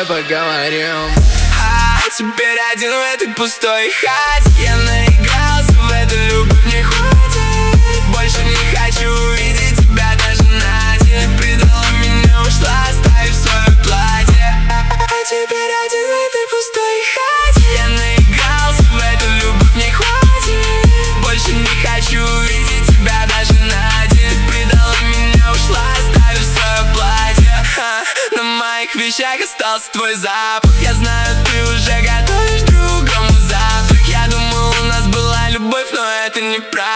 тобой поговорим. Теперь один в этой пустой хате. Я наигрался в эту любовь, не хватит. Больше не хочу видеть тебя даже на день. Предала меня, ушла, оставив свое платье. А теперь один в этой пустой хате. Я наигрался в эту любовь, не хватит. Больше не хочу видеть тебя даже на день. Предала меня, ушла, оставив свое платье. На моих вещах остался твой запах. Я знаю, ты уже готовишь другому завтрак. Я думал, у нас была любовь, но это неправда.